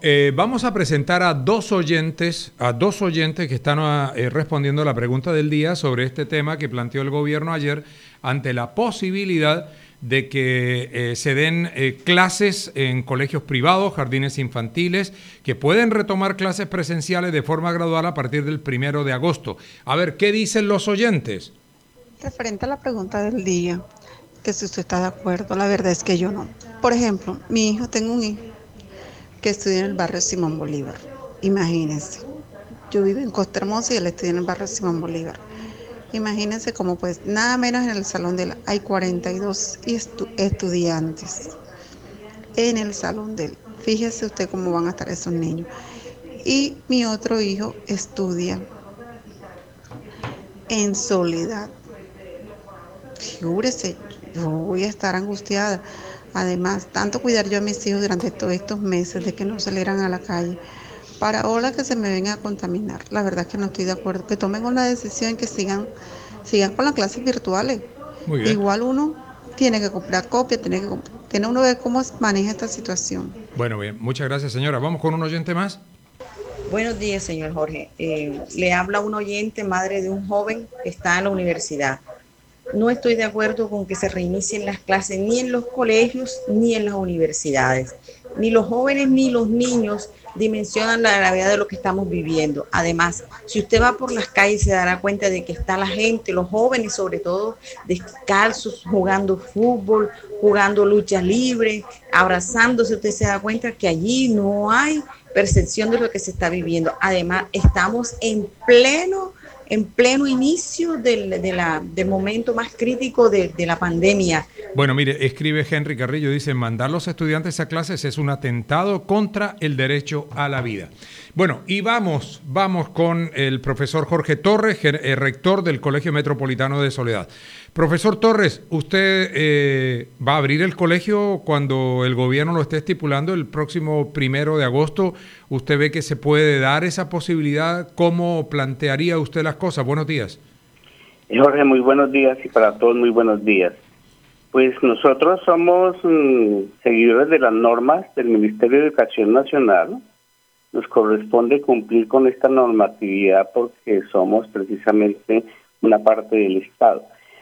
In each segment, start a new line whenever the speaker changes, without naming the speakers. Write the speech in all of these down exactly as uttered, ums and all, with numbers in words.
eh, vamos a presentar a dos oyentes, a dos oyentes que están eh, respondiendo a la pregunta del día sobre este tema que planteó el gobierno ayer ante la posibilidad de que eh, se den eh, clases en colegios privados, jardines infantiles, que pueden retomar clases presenciales de forma gradual a partir del primero de agosto. A ver, ¿qué dicen los oyentes?
Referente a la pregunta del día, que si usted está de acuerdo, la verdad es que yo no. Por ejemplo, mi hijo, tengo un hijo que estudia en el barrio Simón Bolívar. Imagínense, yo vivo en Costa Hermosa y él estudia en el barrio Simón Bolívar. Imagínense como pues nada menos en el salón de él hay cuarenta y dos estu estudiantes en el salón de él. Fíjese usted cómo van a estar esos niños. Y mi otro hijo estudia en Soledad. Figúrese, yo voy a estar angustiada. Además, tanto cuidar yo a mis hijos durante todos estos meses de que no salieran a la calle, para ahora que se me venga a contaminar. La verdad es que no estoy de acuerdo. Que tomen una decisión que sigan, sigan con las clases virtuales.
Muy bien.
Igual uno tiene que comprar copias, tiene que tiene uno que ver cómo maneja esta situación.
Bueno, bien, muchas gracias, señora. Vamos con un oyente más.
Buenos días, señor Jorge. Eh, le habla un oyente, madre de un joven que está en la universidad. No estoy de acuerdo con que se reinicien las clases ni en los colegios ni en las universidades. Ni los jóvenes ni los niños dimensionan la gravedad de lo que estamos viviendo. Además, si usted va por las calles se dará cuenta de que está la gente, los jóvenes sobre todo, descalzos, jugando fútbol, jugando lucha libre, abrazándose. Usted se da cuenta que allí no hay percepción de lo que se está viviendo. Además, estamos en pleno en pleno inicio del, de la, del momento más crítico de, de la pandemia.
Bueno, mire, escribe Henry Carrillo, dice, mandar los estudiantes a clases es un atentado contra el derecho a la vida. Bueno, y vamos, vamos con el profesor Jorge Torres, rector del Colegio Metropolitano de Soledad. Profesor Torres, ¿usted eh, va a abrir el colegio cuando el gobierno lo esté estipulando el próximo primero de agosto? ¿Usted ve que se puede dar esa posibilidad? ¿Cómo plantearía usted las cosas? Buenos días.
Jorge, muy buenos días y para todos muy buenos días. Pues nosotros somos mmm, seguidores de las normas del Ministerio de Educación Nacional. Nos corresponde cumplir con esta normatividad porque somos precisamente una parte del Estado.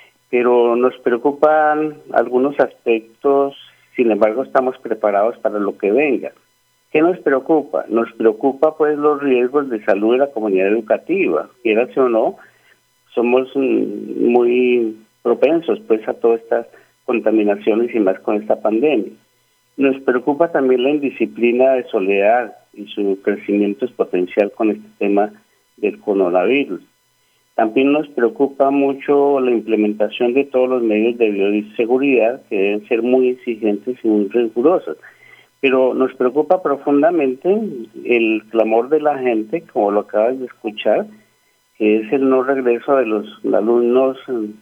Pero nos preocupan algunos aspectos, sin embargo estamos preparados para lo que venga. ¿Qué nos preocupa? Nos preocupa pues los riesgos de salud de la comunidad educativa. Quieras o no, somos mmm, muy propensos pues a todas estas contaminaciones y más con esta pandemia. Nos preocupa también la indisciplina de Soledad y su crecimiento exponencial con este tema del coronavirus. También nos preocupa mucho la implementación de todos los medios de bioseguridad que deben ser muy exigentes y muy rigurosos. Pero nos preocupa profundamente el clamor de la gente, como lo acabas de escuchar, que es el no regreso de los alumnos,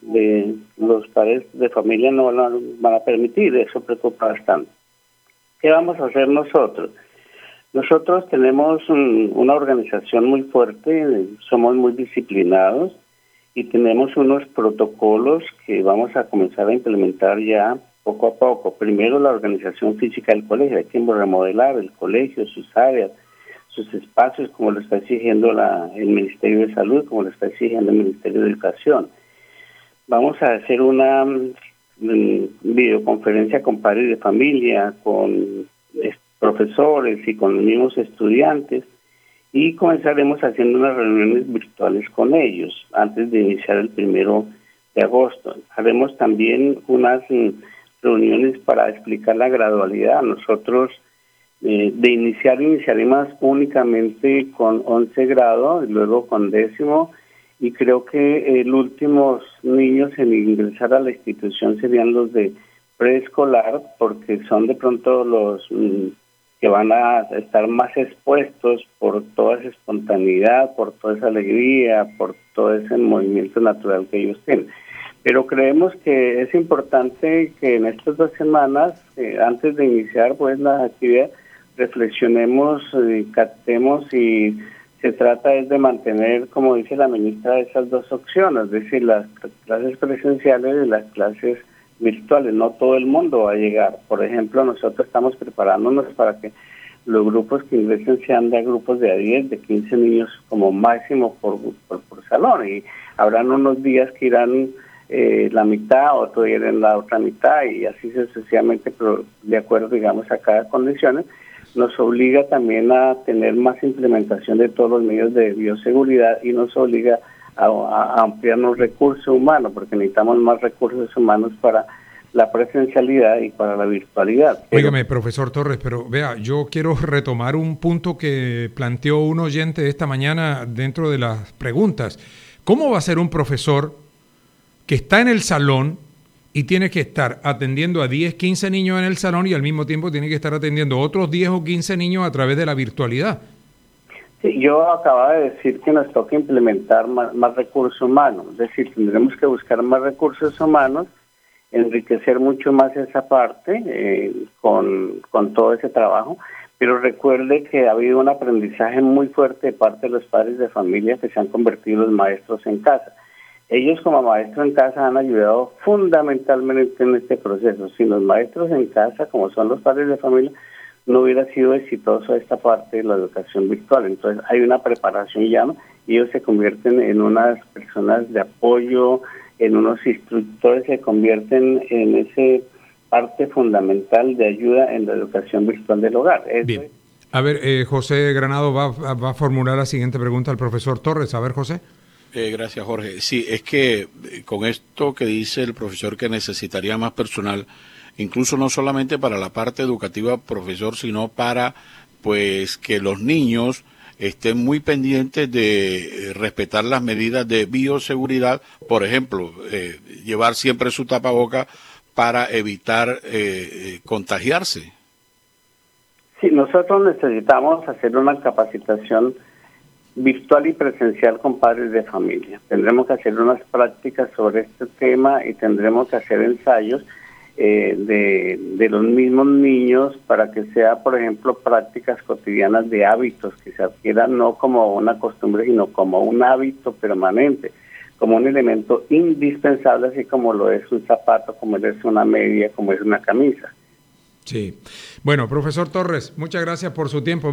de los padres de familia no lo van a permitir. Eso preocupa bastante. ¿Qué vamos a hacer nosotros? Nosotros tenemos un, una organización muy fuerte, somos muy disciplinados y tenemos unos protocolos que vamos a comenzar a implementar ya poco a poco. Primero, la organización física del colegio, hay que remodelar el colegio, sus áreas, sus espacios, como lo está exigiendo la, el Ministerio de Salud, como lo está exigiendo el Ministerio de Educación. Vamos a hacer una um, videoconferencia con padres de familia, con profesores y con los mismos estudiantes, y comenzaremos haciendo unas reuniones virtuales con ellos antes de iniciar el primero de agosto. Haremos también unas mm, reuniones para explicar la gradualidad. Nosotros eh, de iniciar iniciaremos únicamente con once grado y luego con décimo, y creo que eh, los últimos niños en ingresar a la institución serían los de preescolar, porque son de pronto los mm, que van a estar más expuestos por toda esa espontaneidad, por toda esa alegría, por todo ese movimiento natural que ellos tienen. Pero creemos que es importante que en estas dos semanas, eh, antes de iniciar pues la actividad, reflexionemos, eh, captemos, y se trata es de mantener, como dice la ministra, esas dos opciones, es decir, las clases presenciales y las clases virtuales. No todo el mundo va a llegar. Por ejemplo, nosotros estamos preparándonos para que los grupos que ingresen sean de grupos de a diez, de quince niños como máximo por, por, por salón, y habrán unos días que irán eh, la mitad, otro día en la otra mitad, y así sucesivamente, pero de acuerdo, digamos, a cada condición. Nos obliga también a tener más implementación de todos los medios de bioseguridad y nos obliga a, a ampliar los recursos humanos, porque necesitamos más recursos humanos para la presencialidad y para la virtualidad.
Óigame, profesor Torres, pero vea, yo quiero retomar un punto que planteó un oyente esta mañana dentro de las preguntas. ¿Cómo va a ser un profesor que está en el salón y tiene que estar atendiendo a diez, quince niños en el salón y al mismo tiempo tiene que estar atendiendo a otros diez o quince niños a través de la virtualidad?
Sí, yo acababa de decir que nos toca implementar más, más recursos humanos, es decir, tendremos que buscar más recursos humanos, enriquecer mucho más esa parte eh, con, con todo ese trabajo, pero recuerde que ha habido un aprendizaje muy fuerte de parte de los padres de familia que se han convertido en los maestros en casa. Ellos como maestros en casa han ayudado fundamentalmente en este proceso. Sin los maestros en casa, como son los padres de familia, no hubiera sido exitoso esta parte de la educación virtual. Entonces hay una preparación ya, ¿no? Y ellos se convierten en unas personas de apoyo, en unos instructores, se convierten en esa parte fundamental de ayuda en la educación virtual del hogar. Eso
Bien.
Es...
A ver, eh, José Granado va, va a formular la siguiente pregunta al profesor Torres. A ver, José.
Eh, gracias, Jorge. Sí, es que eh, con esto que dice el profesor que necesitaría más personal, incluso no solamente para la parte educativa, profesor, sino para pues que los niños estén muy pendientes de eh, respetar las medidas de bioseguridad, por ejemplo, eh, llevar siempre su tapaboca para evitar eh, eh, contagiarse.
Sí, nosotros necesitamos hacer una capacitación virtual y presencial con padres de familia. Tendremos que hacer unas prácticas sobre este tema y tendremos que hacer ensayos eh, de, de los mismos niños para que sea, por ejemplo, prácticas cotidianas de hábitos que se adquieran no como una costumbre, sino como un hábito permanente, como un elemento indispensable, así como lo es un zapato, como lo es una media, como es una camisa.
Sí. Bueno, profesor Torres, muchas gracias por su tiempo.